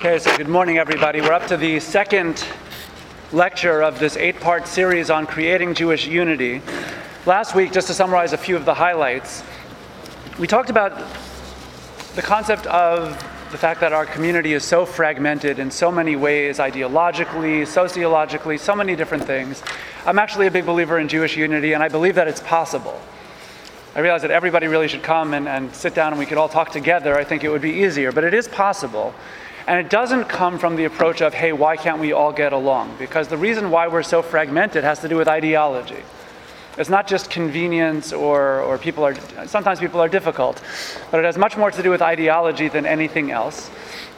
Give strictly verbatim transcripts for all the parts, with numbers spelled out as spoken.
Okay, so good morning, everybody. We're up to the second lecture of this eight-part series on creating Jewish unity. Last week, just to summarize a few of the highlights, we talked about the concept of the fact that our community is so fragmented in so many ways, ideologically, sociologically, so many different things. I'm actually a big believer in Jewish unity, and I believe that it's possible. I realize that everybody really should come and, and sit down and we could all talk together. I think it would be easier, but it is possible. And it doesn't come from the approach of, hey, why can't we all get along? Because the reason why we're so fragmented has to do with ideology. It's not just convenience or, or people are, sometimes people are difficult, but it has much more to do with ideology than anything else.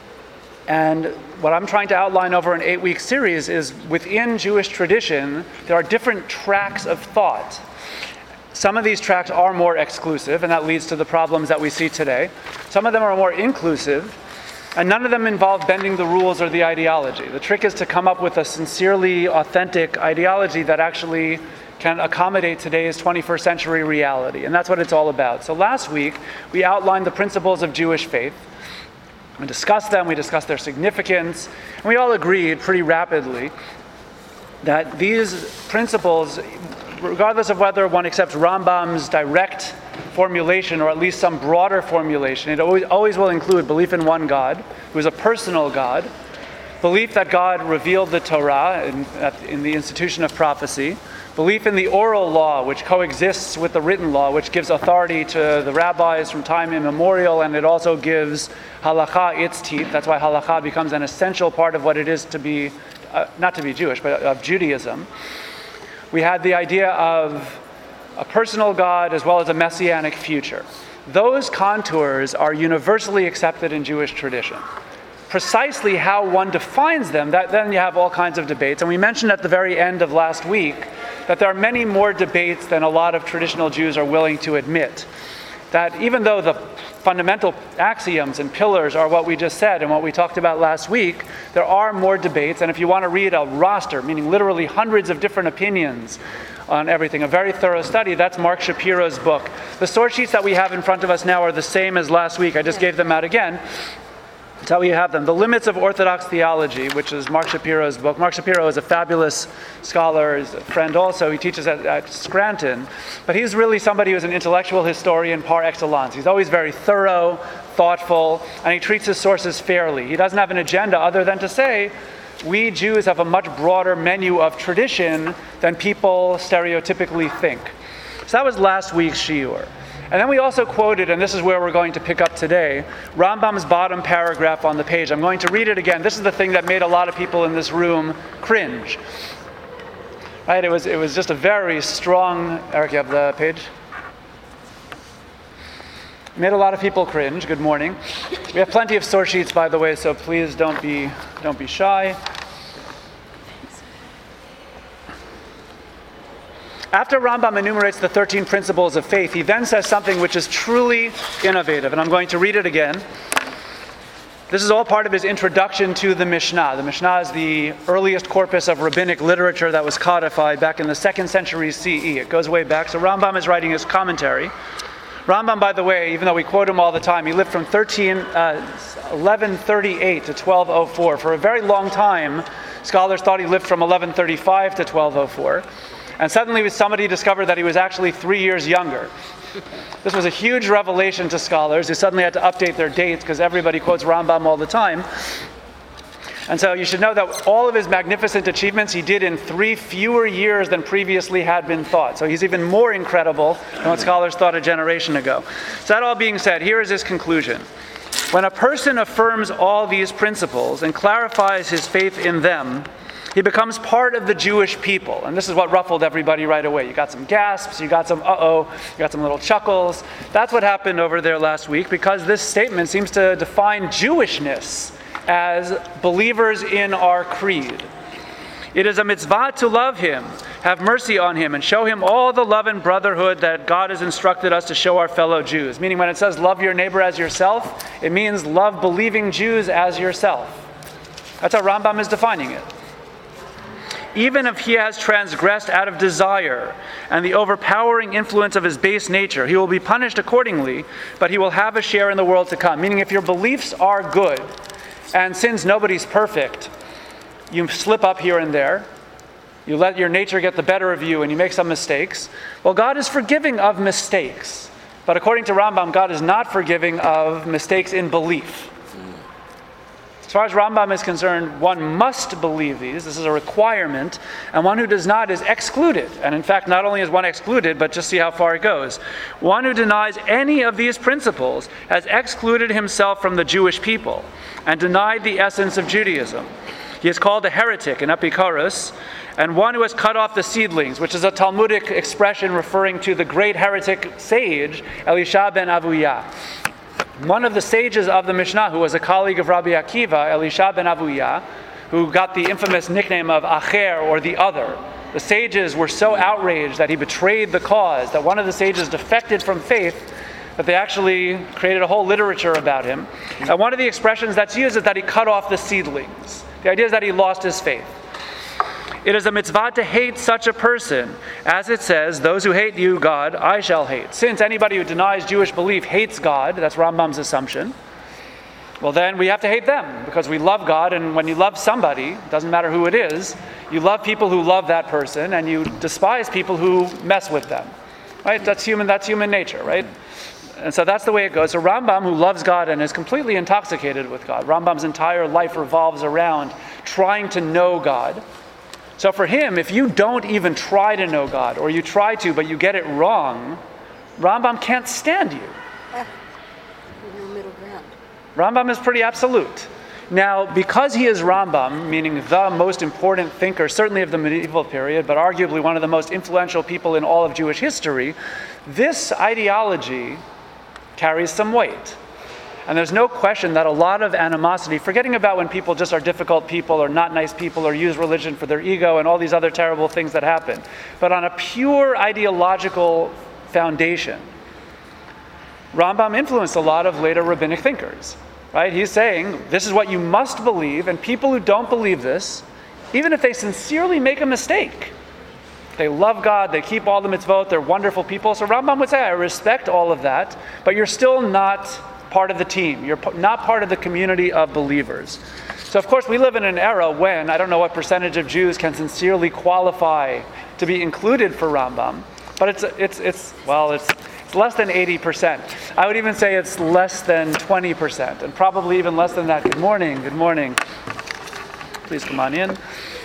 And what I'm trying to outline over an eight-week series is within Jewish tradition, there are different tracks of thought. Some of these tracks are more exclusive, and that leads to the problems that we see today. Some of them are more inclusive, and none of them involve bending the rules or the ideology. The trick is to come up with a sincerely authentic ideology that actually can accommodate today's twenty-first century reality. And that's what it's all about. So last week, we outlined the principles of Jewish faith. We discussed them, we discussed their significance, and we all agreed pretty rapidly that these principles, regardless of whether one accepts Rambam's direct formulation or at least some broader formulation, it always, always will include belief in one God, who is a personal God, belief that God revealed the Torah in, in the institution of prophecy, belief in the oral law, which coexists with the written law, which gives authority to the rabbis from time immemorial, and it also gives halakha its teeth. That's why halakha becomes an essential part of what it is to be, uh, not to be Jewish, but of Judaism. We had the idea of a personal God as well as a messianic future. Those contours are universally accepted in Jewish tradition. Precisely how one defines them, that, then you have all kinds of debates. And we mentioned at the very end of last week that there are many more debates than a lot of traditional Jews are willing to admit. That even though the fundamental axioms and pillars are what we just said and what we talked about last week, there are more debates. And if you want to read a roster, meaning literally hundreds of different opinions on everything, a very thorough study, that's Mark Shapiro's book. The source sheets that we have in front of us now are the same as last week. I just gave them out again. That's how we have them. The Limits of Orthodox Theology, which is Mark Shapiro's book. Mark Shapiro is a fabulous scholar, is a friend also. He teaches at, at Scranton. But he's really somebody who's an intellectual historian par excellence. He's always very thorough, thoughtful, and he treats his sources fairly. He doesn't have an agenda other than to say, we Jews have a much broader menu of tradition than people stereotypically think. So that was last week's shiur. And then we also quoted, and this is where we're going to pick up today, Rambam's bottom paragraph on the page. I'm going to read it again. This is the thing that made a lot of people in this room cringe. Right? It was, it was just a very strong... Eric, you have the page? Made a lot of people cringe. Good morning. We have plenty of source sheets, by the way, so please don't be, don't be shy. After Rambam enumerates the thirteen principles of faith, he then says something which is truly innovative, and I'm going to read it again. This is all part of his introduction to the Mishnah. The Mishnah is the earliest corpus of rabbinic literature that was codified back in the second century C E. It goes way back. So Rambam is writing his commentary. Rambam, by the way, even though we quote him all the time, he lived from eleven thirty-eight to twelve oh four. For a very long time, scholars thought he lived from eleven thirty-five to twelve oh four. And suddenly somebody discovered that he was actually three years younger. This was a huge revelation to scholars who suddenly had to update their dates because everybody quotes Rambam all the time. And so you should know that all of his magnificent achievements he did in three fewer years than previously had been thought. So he's even more incredible than what scholars thought a generation ago. So that all being said, here is his conclusion. When a person affirms all these principles and clarifies his faith in them, he becomes part of the Jewish people. And this is what ruffled everybody right away. You got some gasps, you got some uh-oh, you got some little chuckles. That's what happened over there last week, because this statement seems to define Jewishness as believers in our creed. It is a mitzvah to love him, have mercy on him, and show him all the love and brotherhood that God has instructed us to show our fellow Jews. Meaning when it says love your neighbor as yourself, it means love believing Jews as yourself. That's how Rambam is defining it. even if he has transgressed out of desire and the overpowering influence of his base nature, he will be punished accordingly, but he will have a share in the world to come. Meaning, if your beliefs are good, And since nobody's perfect, you slip up here and there. You let your nature get the better of you and you make some mistakes. Well, God is forgiving of mistakes. But according to Rambam, God is not forgiving of mistakes in belief. As far as Rambam is concerned, one must believe these. This is a requirement. And one who does not is excluded. And in fact, not only is one excluded, but just see how far it goes. One who denies any of these principles has excluded himself from the Jewish people and denied the essence of Judaism. He is called a heretic in Epicurus, and one who has cut off the seedlings, which is a Talmudic expression referring to the great heretic sage, Elisha ben Avuya. One of the sages of the Mishnah, who was a colleague of Rabbi Akiva, Elisha ben Avuya, who got the infamous nickname of Acher, or the other. The sages were so outraged that he betrayed the cause, that one of the sages defected from faith, that they actually created a whole literature about him. And one of the expressions that's used is that he cut off the seedlings. The idea is that he lost his faith. It is a mitzvah to hate such a person. As it says, those who hate you, God, I shall hate. Since anybody who denies Jewish belief hates God, that's Rambam's assumption, well then we have to hate them because we love God, and when you love somebody, it doesn't matter who it is, you love people who love that person and you despise people who mess with them. Right? That's human, that's human nature, right? And so that's the way it goes. So Rambam, who loves God and is completely intoxicated with God, Rambam's entire life revolves around trying to know God. So for him, if you don't even try to know God, or you try to but you get it wrong, Rambam can't stand you. Uh, no middle ground. Rambam is pretty absolute. Now, because he is Rambam, meaning the most important thinker, certainly of the medieval period, but arguably one of the most influential people in all of Jewish history, this ideology carries some weight. And there's no question that a lot of animosity, forgetting about when people just are difficult people or not nice people or use religion for their ego and all these other terrible things that happen, but on a pure ideological foundation, Rambam influenced a lot of later rabbinic thinkers. Right? He's saying, this is what you must believe, and people who don't believe this, even if they sincerely make a mistake, they love God, they keep all the mitzvot, they're wonderful people. So Rambam would say, I respect all of that, but you're still not part of the team. You're not part of the community of believers. So of course we live in an era when, I don't know what percentage of Jews can sincerely qualify to be included for Rambam, but it's, it's, it's well, it's, it's less than eighty percent. I would even say it's less than twenty percent, and probably even less than that. Good morning, good morning. Please come on in.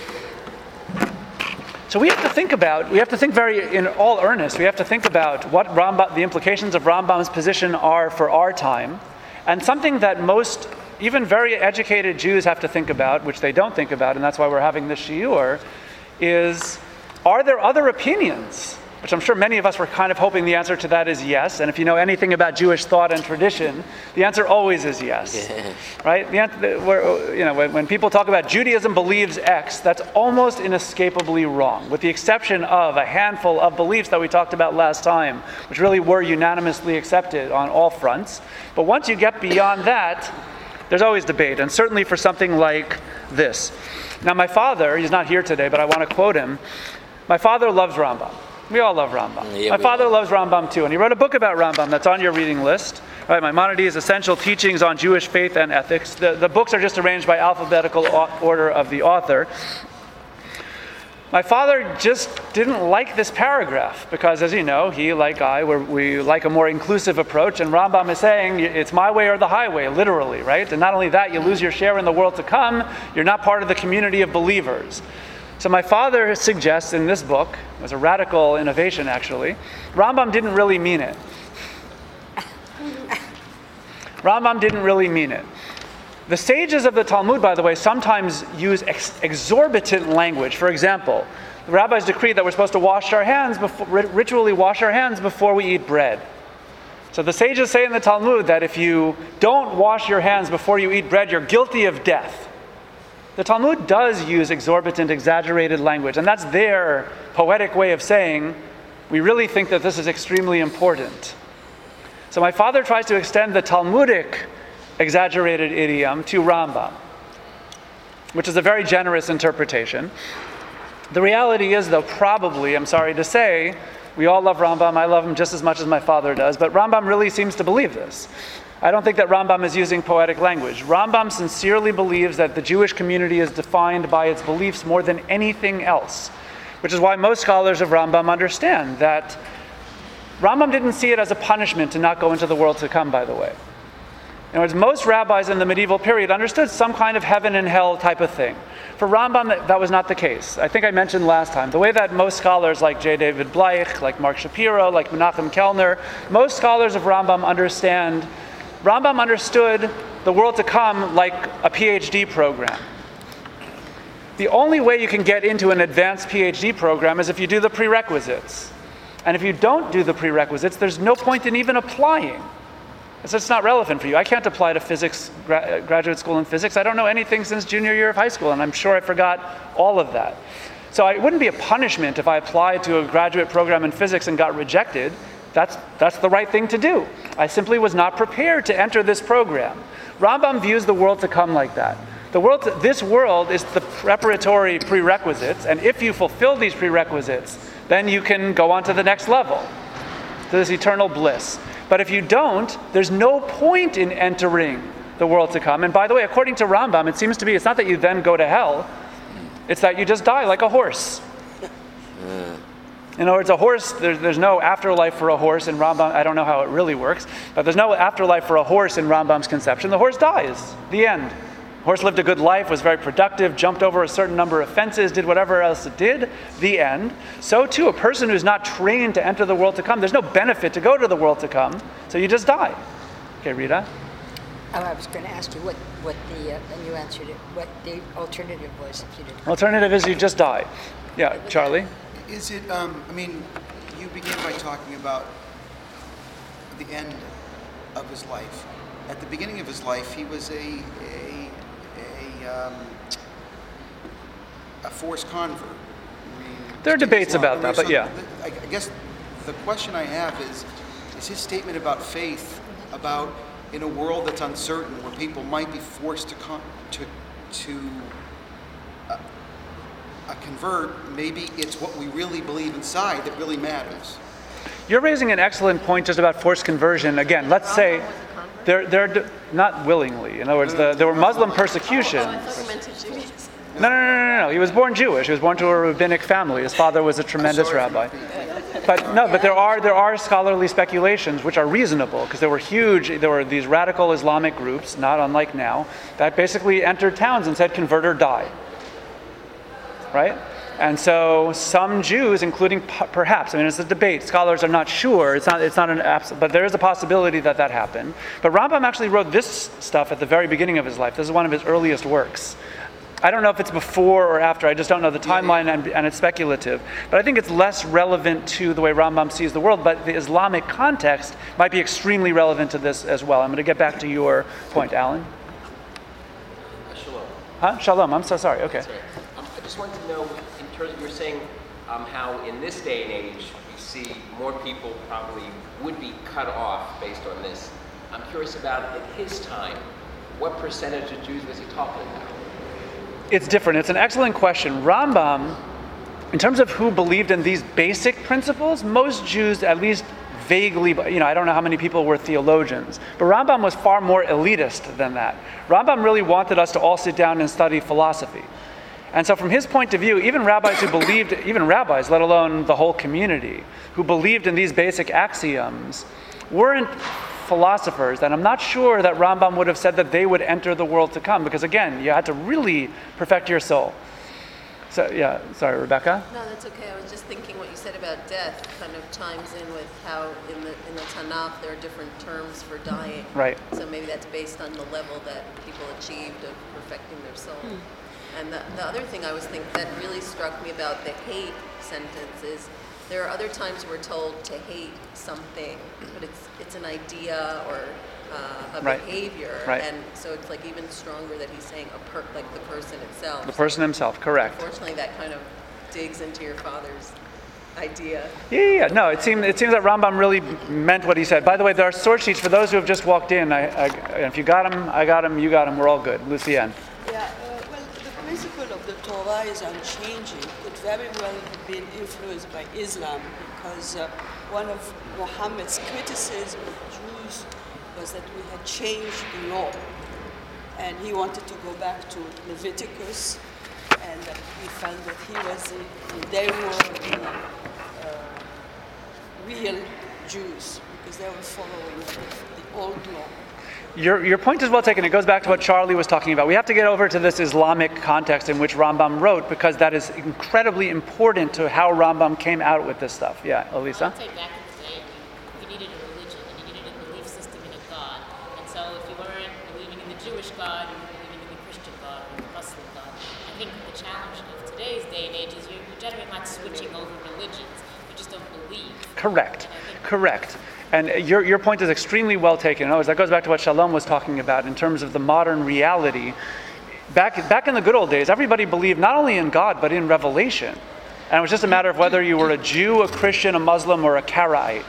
So we have to think about, we have to think very in all earnest, we have to think about what Rambam, the implications of Rambam's position are for our time, and something that most, even very educated Jews have to think about, which they don't think about, and that's why we're having this shiur, is, are there other opinions? Which I'm sure many of us were kind of hoping the answer to that is yes. And if you know anything about Jewish thought and tradition, the answer always is yes. Yeah. Right? The answer, where, you know, when, when people talk about Judaism believes X, that's almost inescapably wrong, with the exception of a handful of beliefs that we talked about last time, which really were unanimously accepted on all fronts. But once you get beyond that, there's always debate, and certainly for something like this. Now my father, he's not here today, but I want to quote him. My father loves Rambam. We all love Rambam. Yeah, my father loves Rambam too, and he wrote a book about Rambam that's on your reading list. Right, Maimonides' Essential Teachings on Jewish Faith and Ethics. The, the books are just arranged by alphabetical order of the author. My father just didn't like this paragraph because, as you know, he, like I, we're, we like a more inclusive approach, and Rambam is saying it's my way or the highway, literally, right? And not only that, you lose your share in the world to come, you're not part of the community of believers. So my father suggests in this book, it was a radical innovation actually, Rambam didn't really mean it. Rambam didn't really mean it. The sages of the Talmud, by the way, sometimes use ex- exorbitant language. For example, the rabbis decreed that we're supposed to wash our hands, before, ritually wash our hands before we eat bread. So the sages say in the Talmud that if you don't wash your hands before you eat bread, you're guilty of death. The Talmud does use exorbitant, exaggerated language, and that's their poetic way of saying, we really think that this is extremely important. So my father tries to extend the Talmudic exaggerated idiom to Rambam, which is a very generous interpretation. The reality is, though, probably, I'm sorry to say, we all love Rambam, I love him just as much as my father does, but Rambam really seems to believe this. I don't think that Rambam is using poetic language. Rambam sincerely believes that the Jewish community is defined by its beliefs more than anything else, which is why most scholars of Rambam understand that Rambam didn't see it as a punishment to not go into the world to come, by the way. In other words, most rabbis in the medieval period understood some kind of heaven and hell type of thing. For Rambam, that, that was not the case. I think I mentioned last time, the way that most scholars like J. David Bleich, like Mark Shapiro, like Menachem Kellner, most scholars of Rambam understand, Rambam understood the world to come like a PhD program. The only way you can get into an advanced PhD program is if you do the prerequisites. And if you don't do the prerequisites, there's no point in even applying. So it's not relevant for you. I can't apply to physics, gra- graduate school in physics. I don't know anything since junior year of high school, and I'm sure I forgot all of that. So it wouldn't be a punishment if I applied to a graduate program in physics and got rejected. That's, that's the right thing to do. I simply was not prepared to enter this program. Rambam views the world to come like that. The world, to, this world is the preparatory prerequisites, and if you fulfill these prerequisites, then you can go on to the next level, to this eternal bliss. But if you don't, there's no point in entering the world to come. And by the way, according to Rambam, it seems to be, it's not that you then go to hell, it's that you just die like a horse. In other words, a horse, there's, there's no afterlife for a horse in Rambam. I don't know how it really works, but there's no afterlife for a horse in Rambam's conception. The horse dies, the end. Horse lived a good life, was very productive, jumped over a certain number of fences, did whatever else it did, the end. So too, a person who's not trained to enter the world to come, there's no benefit to go to the world to come, so you just die. Okay, Rita? Oh, I was going to ask you what, what the, uh, and you answered it, what the alternative was if you didn't. Alternative is you just die. Yeah, Charlie? Is it, um, I mean, you begin by talking about the end of his life. At the beginning of his life, he was a, a Um, a forced convert. I mean, there are debates about that, but so yeah. The, I guess the question I have is, is his statement about faith, about in a world that's uncertain, where people might be forced to con- to to uh, uh, convert, maybe it's what we really believe inside that really matters. You're raising an excellent point just about forced conversion. Again, let's say they're they're not willingly. In other words, the, there were Muslim persecutions. Oh, I thought you meant to Jews. No, no, no, no, no. He was born Jewish. He was born to a rabbinic family. His father was a tremendous rabbi. But no, but there are there are scholarly speculations which are reasonable, because there were huge, there were these radical Islamic groups, not unlike now, that basically entered towns and said, convert or die. Right? And so some Jews, including p- perhaps, I mean, it's a debate. Scholars are not sure. It's not. It's not an absolute, but there is a possibility that that happened. But Rambam actually wrote this stuff at the very beginning of his life. This is one of his earliest works. I don't know if it's before or after. I just don't know the timeline, and, and it's speculative. But I think it's less relevant to the way Rambam sees the world. But the Islamic context might be extremely relevant to this as well. I'm going to get back to your point, Alan. Shalom. Huh? Shalom. I'm so sorry. Okay. Sorry. Um, I just wanted to know, in terms of you're saying um, how in this day and age we see more people probably would be cut off based on this. I'm curious about in his time, what percentage of Jews was he talking about? It's different. It's an excellent question. Rambam, in terms of who believed in these basic principles, most Jews at least vaguely, you know, I don't know how many people were theologians, but Rambam was far more elitist than that. Rambam really wanted us to all sit down and study philosophy. And so from his point of view, even rabbis who believed, even rabbis, let alone the whole community, who believed in these basic axioms, weren't philosophers. And I'm not sure that Rambam would have said that they would enter the world to come, because again, you had to really perfect your soul. So yeah, sorry, Rebecca? No, that's okay. I was just thinking what you said about death kind of chimes in with how in the in the Tanakh there are different terms for dying. Right. So maybe that's based on the level that people achieved of perfecting their soul. Hmm. And the, the other thing I was thinking that really struck me about the hate sentence is there are other times we're told to hate something, but it's it's an idea or uh, a right. behavior, right. and so it's like even stronger that he's saying a per, like the person itself. The person himself, correct. Unfortunately, that kind of digs into your father's idea. Yeah, yeah, yeah. No, it seems it seems that Rambam really meant what he said. By the way, there are source sheets for those who have just walked in. I, I, if you got them, I got them. You got them. We're all good. Lucienne. Yeah. Uh, well, the principle of the Torah is unchanging. Could very well have been influenced by Islam, because uh, one of Muhammad's criticisms of Jews was that we had changed the law. And he wanted to go back to Leviticus, and uh, he felt that he was the, they were the uh, real Jews, because they were following the old law. Your, your point is well taken. It goes back to what Charlie was talking about. We have to get over to this Islamic context in which Rambam wrote, because that is incredibly important to how Rambam came out with this stuff. Yeah, Elisa? I'd say back in the day, you needed a religion, and you needed a belief system in a God. And so if you weren't believing in the Jewish God, you were believing in the Christian God or the Muslim God. I think the challenge of today's day and age is you're generally not switching over religions. You just don't believe. Correct. Correct. And your, your point is extremely well taken. In other words, that goes back to what Shalom was talking about in terms of the modern reality. Back, back in the good old days, everybody believed not only in God, but in revelation. And it was just a matter of whether you were a Jew, a Christian, a Muslim, or a Karaite.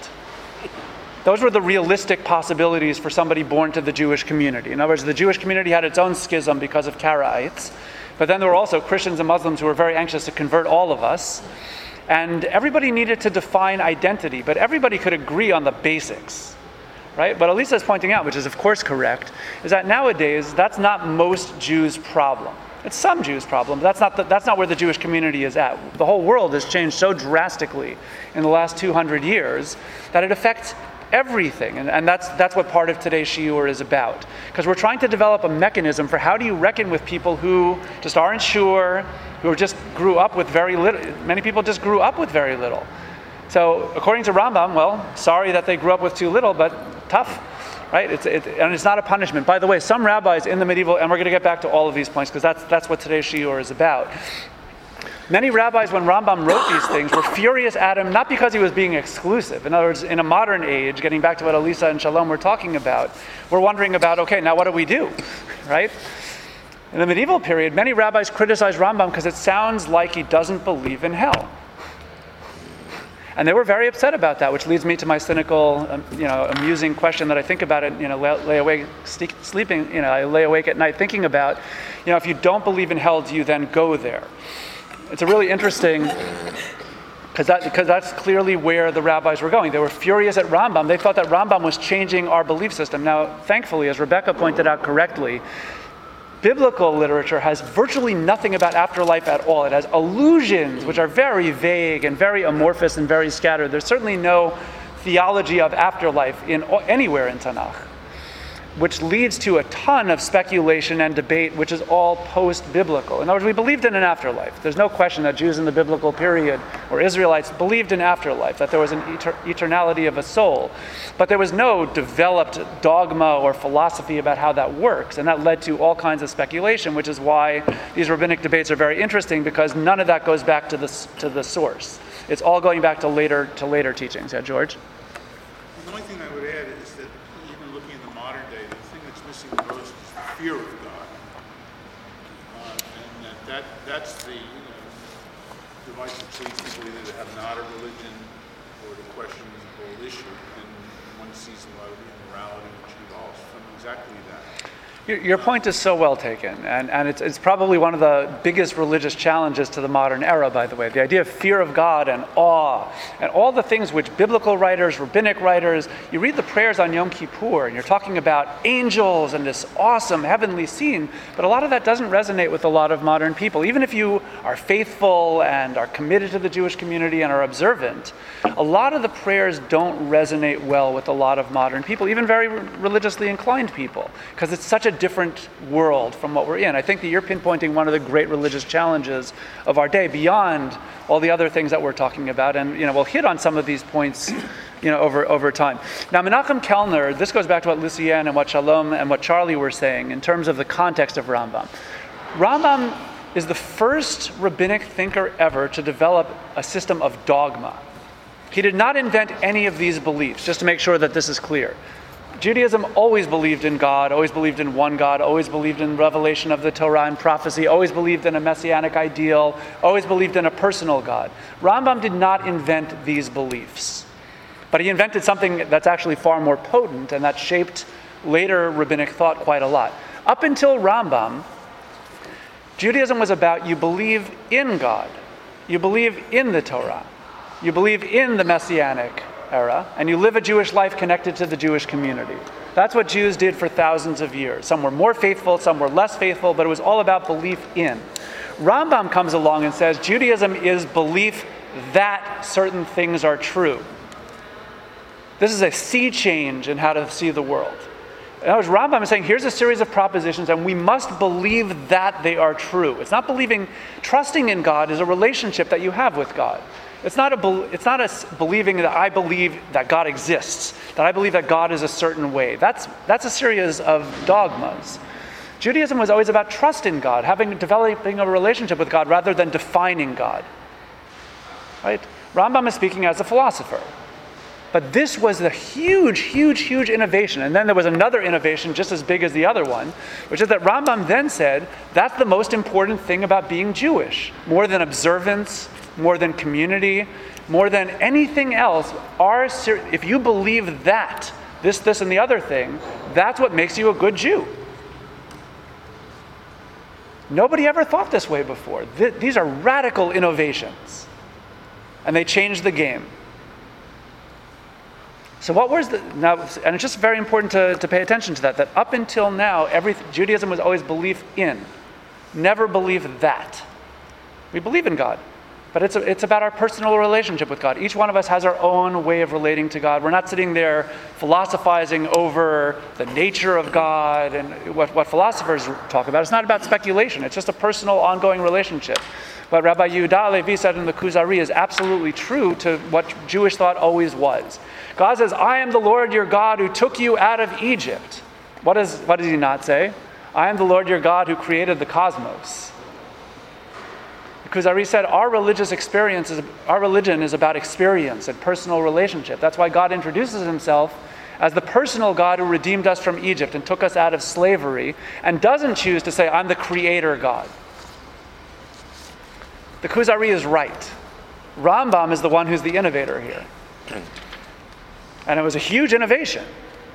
Those were the realistic possibilities for somebody born to the Jewish community. In other words, the Jewish community had its own schism because of Karaites. But then there were also Christians and Muslims who were very anxious to convert all of us. And everybody needed to define identity, but everybody could agree on the basics, right? But Elisa is pointing out, which is of course correct, is that nowadays that's not most Jews' problem. It's some Jews' problem, but that's not, the, that's not where the Jewish community is at. The whole world has changed so drastically in the last two hundred years that it affects everything, and, and that's that's what part of today's Shiur is about. Because we're trying to develop a mechanism for how do you reckon with people who just aren't sure, who just grew up with very little. Many people just grew up with very little. So according to Rambam, well, sorry that they grew up with too little, but tough, right? It's it, and it's not a punishment. By the way, some rabbis in the medieval, and we're going to get back to all of these points because that's that's what today's Shiur is about. Many rabbis, when Rambam wrote these things, were furious at him, not because he was being exclusive. In other words, in a modern age, getting back to what Elisa and Shalom were talking about, we're wondering about, okay, now what do we do, right? In the medieval period, many rabbis criticized Rambam because it sounds like he doesn't believe in hell. And they were very upset about that, which leads me to my cynical, um, you know, amusing question that I think about it, you know, lay, lay awake, st- sleeping, you know, I lay awake at night thinking about, you know, if you don't believe in hell, do you then go there? It's a really interesting, because that, because that's clearly where the rabbis were going. They were furious at Rambam. They thought that Rambam was changing our belief system. Now, thankfully, as Rebecca pointed out correctly, biblical literature has virtually nothing about afterlife at all. It has allusions, which are very vague and very amorphous and very scattered. There's certainly no theology of afterlife in anywhere in Tanakh, which leads to a ton of speculation and debate, which is all post-biblical. In other words, we believed in an afterlife. There's no question that Jews in the biblical period, or Israelites, believed in afterlife, that there was an eter- eternality of a soul. But there was no developed dogma or philosophy about how that works, and that led to all kinds of speculation, which is why these rabbinic debates are very interesting, because none of that goes back to the, to the source. It's all going back to later, to later teachings. Yeah, George? The only thing I would add is that even looking in the modern day, the thing that's missing the most is the fear of God. Uh, and that, that that's the you know, device that leads people either to have not a religion or to question the whole issue. And one sees a lot of immorality which evolves from exactly that. Your, your point is so well taken, and, and it's, it's probably one of the biggest religious challenges to the modern era, by the way. The idea of fear of God and awe, and all the things which biblical writers, rabbinic writers, you read the prayers on Yom Kippur, and you're talking about angels and this awesome heavenly scene, but a lot of that doesn't resonate with a lot of modern people. Even if you are faithful and are committed to the Jewish community and are observant, a lot of the prayers don't resonate well with a lot of modern people, even very religiously inclined people, because it's such a different world from what we're in. I think that you're pinpointing one of the great religious challenges of our day, beyond all the other things that we're talking about, and you know we'll hit on some of these points, you know, over over time. Now, Menachem Kellner, this goes back to what Lucienne and what Shalom and what Charlie were saying in terms of the context of Rambam. Rambam is the first rabbinic thinker ever to develop a system of dogma. He did not invent any of these beliefs, just to make sure that this is clear. Judaism always believed in God, always believed in one God, always believed in revelation of the Torah and prophecy, always believed in a messianic ideal, always believed in a personal God. Rambam did not invent these beliefs, but he invented something that's actually far more potent and that shaped later rabbinic thought quite a lot. Up until Rambam, Judaism was about you believe in God, you believe in the Torah, you believe in the messianic era, and you live a Jewish life connected to the Jewish community. That's what Jews did for thousands of years. Some were more faithful, some were less faithful, but it was all about belief in. Rambam comes along and says Judaism is belief that certain things are true. This is a sea change in how to see the world. In other words, Rambam is saying, here's a series of propositions, and we must believe that they are true. It's not believing, trusting in God is a relationship that you have with God. It's not a, it's not a believing that I believe that God exists, that I believe that God is a certain way. That's, that's a series of dogmas. Judaism was always about trust in God, having, developing a relationship with God rather than defining God. Right? Rambam is speaking as a philosopher. But this was the huge, huge, huge innovation. And then there was another innovation just as big as the other one, which is that Rambam then said, that's the most important thing about being Jewish. More than observance, more than community, more than anything else, our, if you believe that, this, this, and the other thing, that's what makes you a good Jew. Nobody ever thought this way before. Th- these are radical innovations. And they changed the game. So what was the, now, and it's just very important to, to pay attention to that, that up until now, every, Judaism was always belief in, never belief that. We believe in God, but it's, a, it's about our personal relationship with God. Each one of us has our own way of relating to God. We're not sitting there philosophizing over the nature of God and what, what philosophers talk about. It's not about speculation. It's just a personal, ongoing relationship. What Rabbi Yehuda Halevi said in the Kuzari is absolutely true to what Jewish thought always was. God says, I am the Lord your God who took you out of Egypt. What, is, what does he not say? I am the Lord your God who created the cosmos. The Kuzari said, our religious experience, is, our religion is about experience and personal relationship. That's why God introduces himself as the personal God who redeemed us from Egypt and took us out of slavery, and doesn't choose to say, I'm the creator God. The Kuzari is right. Rambam is the one who's the innovator here. And it was a huge innovation.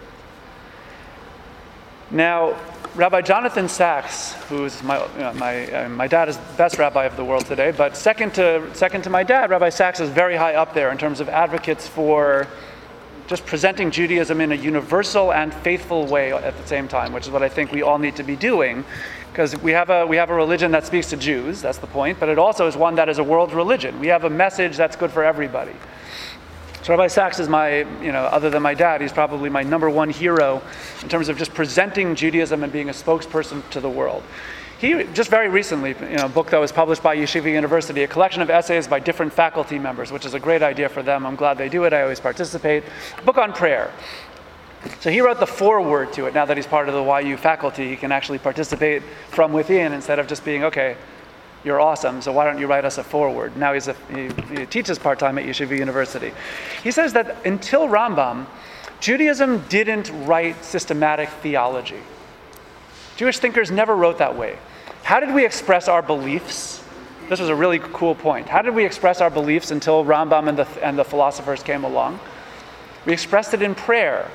Now, Rabbi Jonathan Sacks, who's my you know, my uh, my dad is the best rabbi of the world today, but second to second to my dad, Rabbi Sacks is very high up there in terms of advocates for just presenting Judaism in a universal and faithful way at the same time, which is what I think we all need to be doing, because we have a we have a religion that speaks to Jews, that's the point, but it also is one that is a world religion. We have a message that's good for everybody. So Rabbi Sacks is my, you know, other than my dad, he's probably my number one hero in terms of just presenting Judaism and being a spokesperson to the world. He, just very recently, you know, a book that was published by Yeshiva University, a collection of essays by different faculty members, which is a great idea for them. I'm glad they do it. I always participate. A book on prayer. So he wrote the foreword to it. Now that he's part of the Y U faculty, he can actually participate from within instead of just being, okay, you're awesome, so why don't you write us a foreword? Now he's a, he, he teaches part-time at Yeshiva University. He says that until Rambam, Judaism didn't write systematic theology. Jewish thinkers never wrote that way. How did we express our beliefs? This was a really cool point. How did we express our beliefs until Rambam and the, and the philosophers came along? We expressed it in prayer.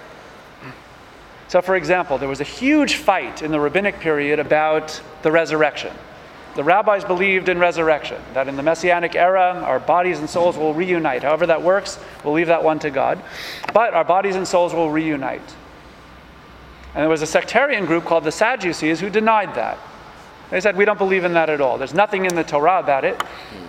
So for example, there was a huge fight in the rabbinic period about the resurrection. The rabbis believed in resurrection, that in the Messianic era, our bodies and souls will reunite. However that works, we'll leave that one to God. But our bodies and souls will reunite. And there was a sectarian group called the Sadducees who denied that. They said, we don't believe in that at all. There's nothing in the Torah about it.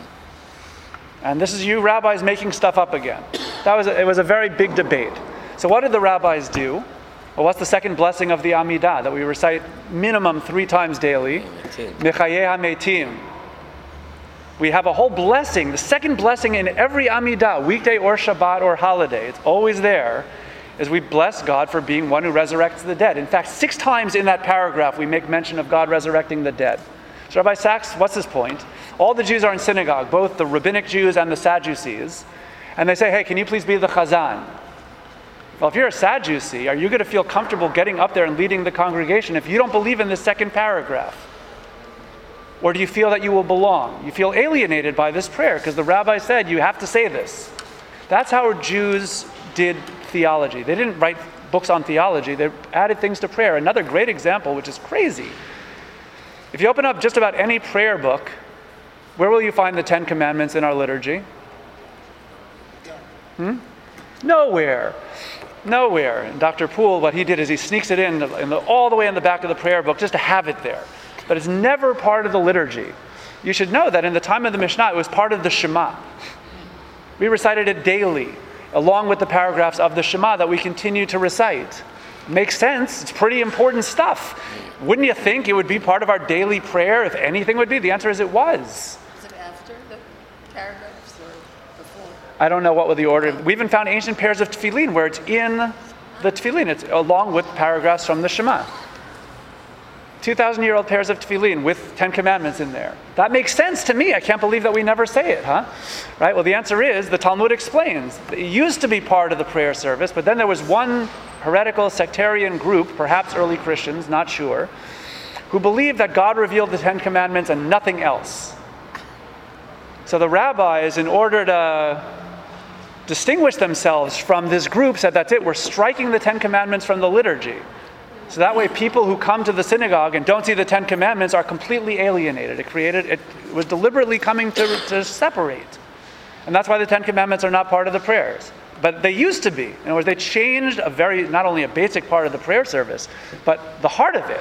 And this is you rabbis making stuff up again. That was a, it was a very big debate. So what did the rabbis do? Well, what's the second blessing of the Amidah that we recite minimum three times daily? Mechayeh HaMeitim. We have a whole blessing, the second blessing in every Amidah, weekday or Shabbat or holiday. It's always there, is we bless God for being one who resurrects the dead. In fact, six times in that paragraph we make mention of God resurrecting the dead. So Rabbi Sacks, what's his point? All the Jews are in synagogue, both the rabbinic Jews and the Sadducees, and they say, hey, can you please be the Chazan? Well, if you're a Sadducee, are you going to feel comfortable getting up there and leading the congregation if you don't believe in this second paragraph? Or do you feel that you will belong? You feel alienated by this prayer because the rabbi said you have to say this. That's how Jews did theology. They didn't write books on theology. They added things to prayer. Another great example, which is crazy. If you open up just about any prayer book, where will you find the Ten Commandments in our liturgy? Hmm? Nowhere. Nowhere. And Doctor Poole, what he did is he sneaks it in, in the, all the way in the back of the prayer book just to have it there. But it's never part of the liturgy. You should know that in the time of the Mishnah, it was part of the Shema. We recited it daily, along with the paragraphs of the Shema that we continue to recite. Makes sense. It's pretty important stuff. Wouldn't you think it would be part of our daily prayer, if anything would be? The answer is it was. Is it after the paragraphs or before? I don't know what was the order. We even found ancient pairs of tefillin where it's in the tefillin. It's along with paragraphs from the Shema. two thousand year old pairs of tefillin with Ten Commandments in there. That makes sense to me. I can't believe that we never say it, huh? Right? Well, the answer is, the Talmud explains. It used to be part of the prayer service, but then there was one heretical sectarian group, perhaps early Christians, not sure, who believed that God revealed the Ten Commandments and nothing else. So the rabbis, in order to distinguish themselves from this group, said, that's it, we're striking the Ten Commandments from the liturgy. So that way people who come to the synagogue and don't see the Ten Commandments are completely alienated. It created, it was deliberately coming to, to separate. And that's why the Ten Commandments are not part of the prayers. But they used to be. In other words, they changed a very, not only a basic part of the prayer service, but the heart of it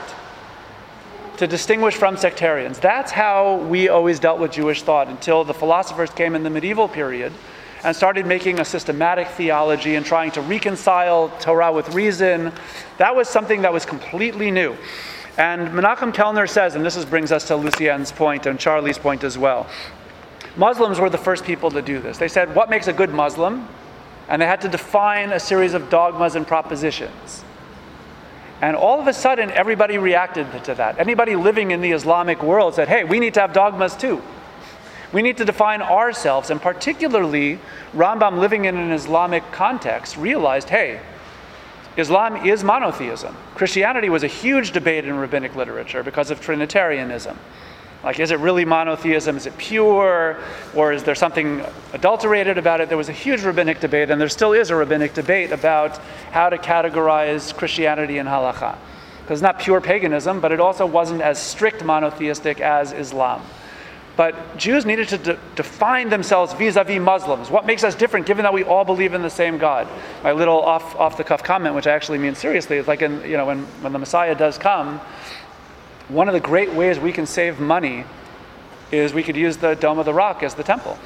to distinguish from sectarians. That's how we always dealt with Jewish thought until the philosophers came in the medieval period and started making a systematic theology and trying to reconcile Torah with reason. That was something that was completely new. And Menachem Kellner says, and this is, brings us to Lucien's point and Charlie's point as well, Muslims were the first people to do this. They said, what makes a good Muslim? And they had to define a series of dogmas and propositions. And all of a sudden, everybody reacted to that. Anybody living in the Islamic world said, hey, we need to have dogmas too. We need to define ourselves. And particularly, Rambam, living in an Islamic context, realized, hey, Islam is monotheism. Christianity was a huge debate in rabbinic literature because of Trinitarianism. Like, is it really monotheism? Is it pure? Or is there something adulterated about it? There was a huge rabbinic debate, and there still is a rabbinic debate about how to categorize Christianity and halakha. Because it's not pure paganism, but it also wasn't as strict monotheistic as Islam. But Jews needed to de- define themselves vis-a-vis Muslims. What makes us different, given that we all believe in the same God? My little off, off-the-cuff comment, which I actually mean seriously, is like in, you know, when, when the Messiah does come, one of the great ways we can save money is we could use the Dome of the Rock as the temple.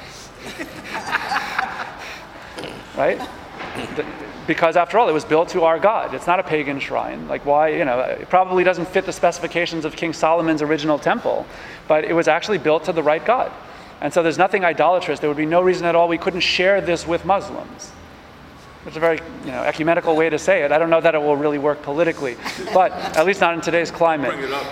Right? The, because after all, it was built to our God. It's not a pagan shrine. Like why, you know, it probably doesn't fit the specifications of King Solomon's original temple, but it was actually built to the right God. And so there's nothing idolatrous. There would be no reason at all we couldn't share this with Muslims. It's a very, you know, ecumenical way to say it. I don't know that it will really work politically, but at least not in today's climate. Bring it up.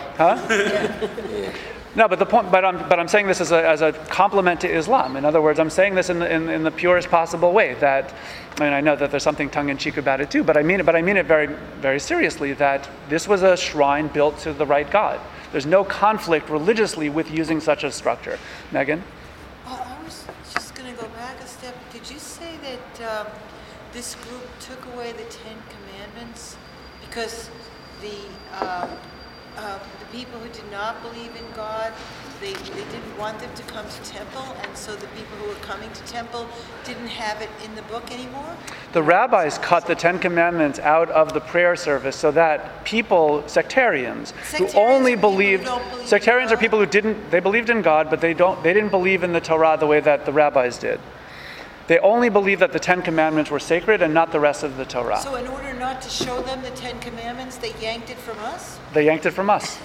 Huh? No, but the point, but I'm, but I'm saying this as a, as a compliment to Islam. In other words, I'm saying this in the, in, in the purest possible way. That, I mean, I know that there's something tongue-in-cheek about it too, but I mean it, but I mean it very, very seriously. That this was a shrine built to the right God. There's no conflict religiously with using such a structure. Megan? Well, I was just going to go back a step. Did you say that um, this group took away the Ten Commandments because the um, uh, the people who did not believe in God, they, they didn't want them to come to temple, and so the people who were coming to temple didn't have it in the book anymore? The rabbis cut the Ten Commandments out of the prayer service so that people, sectarians, Sectarians who only are people who believed, don't believe in sectarians are God. people who didn't, they believed in God, but they don't, they didn't believe in the Torah the way that the rabbis did. They only believed that the Ten Commandments were sacred and not the rest of the Torah. So in order not to show them the Ten Commandments, they yanked it from us? They yanked it from us.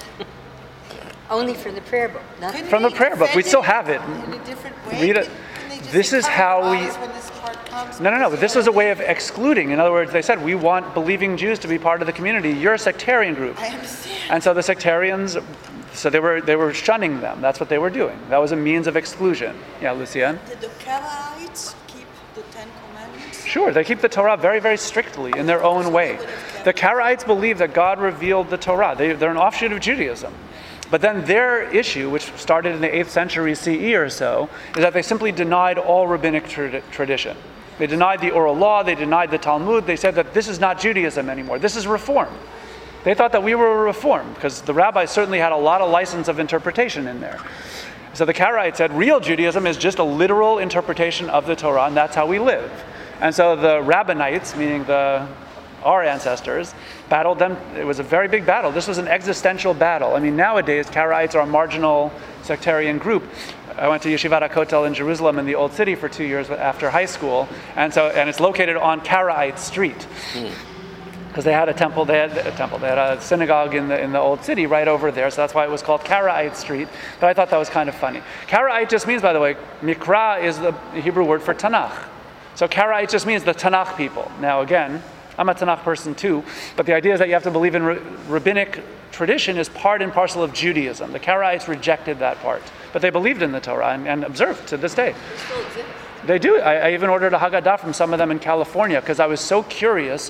Only from the prayer book, not Couldn't From the they prayer book. We defend still have it. in a different way? Read it. Couldn't they just This say, is "Come how to we- us when this part comes," No, no, no. because But this the was a other- way of excluding. In other words, they said, we want believing Jews to be part of the community. You're a sectarian group. I understand. And so the sectarians, so they were they were shunning them. That's what they were doing. That was a means of exclusion. Yeah, Lucienne? Did the Karaites keep the Ten Commandments? Sure, they keep the Torah very, very strictly in their own way. The Karaites believe that God revealed the Torah. They, they're an offshoot of Judaism. But then their issue, which started in the eighth century C E or so, is that they simply denied all rabbinic tra- tradition. They denied the oral law, they denied the Talmud, they said that this is not Judaism anymore, this is reform. They thought that we were a reform, because the rabbis certainly had a lot of license of interpretation in there. So the Karaites said, real Judaism is just a literal interpretation of the Torah, and that's how we live. And so the rabbinites, meaning the our ancestors, battled them. It was a very big battle. This was an existential battle. I mean, nowadays, Karaites are a marginal sectarian group. I went to Yeshivat HaKotel in Jerusalem in the Old City for two years after high school, and so and it's located on Karaite Street. Because they had a temple, they had a temple, they had a synagogue in the in the Old City right over there, so that's why it was called Karaite Street. But I thought that was kind of funny. Karaite just means, by the way, Mikra is the Hebrew word for Tanakh. So Karaite just means the Tanakh people. Now again, I'm a Tanakh person too, but the idea is that you have to believe in r- rabbinic tradition is part and parcel of Judaism. The Karaites rejected that part, but they believed in the Torah and, and observed to this day. They still exist. They do. I, I even ordered a Haggadah from some of them in California because I was so curious.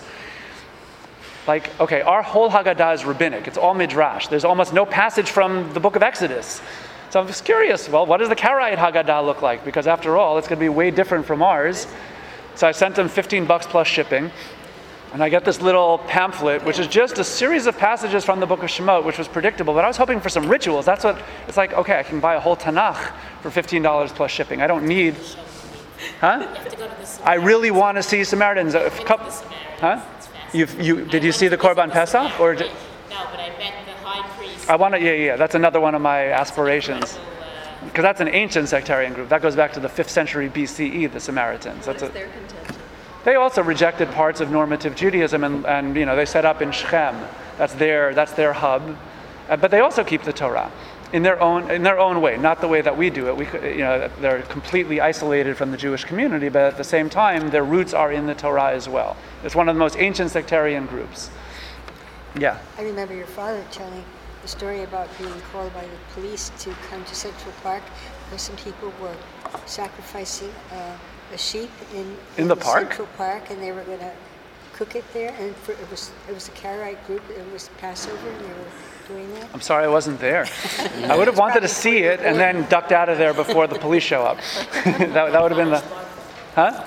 Like, okay, our whole Haggadah is rabbinic. It's all midrash. There's almost no passage from the book of Exodus. So I'm just curious, well, what does the Karaite Haggadah look like? Because after all, it's going to be way different from ours. So I sent them fifteen bucks plus shipping. And I get this little pamphlet, which is just a series of passages from the book of Shemot, which was predictable. But I was hoping for some rituals. That's what, it's like, okay, I can buy a whole Tanakh for fifteen dollars plus shipping. I don't need, huh? I really want to see Samaritans. A couple, huh? You you did you see the Korban Pesach or? Did, no, but I met the high priest. I want to. Yeah, yeah. That's another one of my aspirations, because that's an ancient sectarian group. That goes back to the fifth century B C E. The Samaritans. What That's is a, their contention? They also rejected parts of normative Judaism, and, and you know they set up in Shechem. That's their that's their hub, uh, but they also keep the Torah in their own in their own way, not the way that we do it. We you know they're completely isolated from the Jewish community, but at the same time their roots are in the Torah as well. It's one of the most ancient sectarian groups. Yeah. I remember your father telling the story about being called by the police to come to Central Park because some people were sacrificing uh, a sheep in, in the park? Central Park, and they were going to cook it there. And for, it was it was a Karaite group. It was Passover, and they were doing that. I'm sorry I wasn't there. I would have wanted to see it and then ducked out of there before the police show up. that, that would have been the, huh?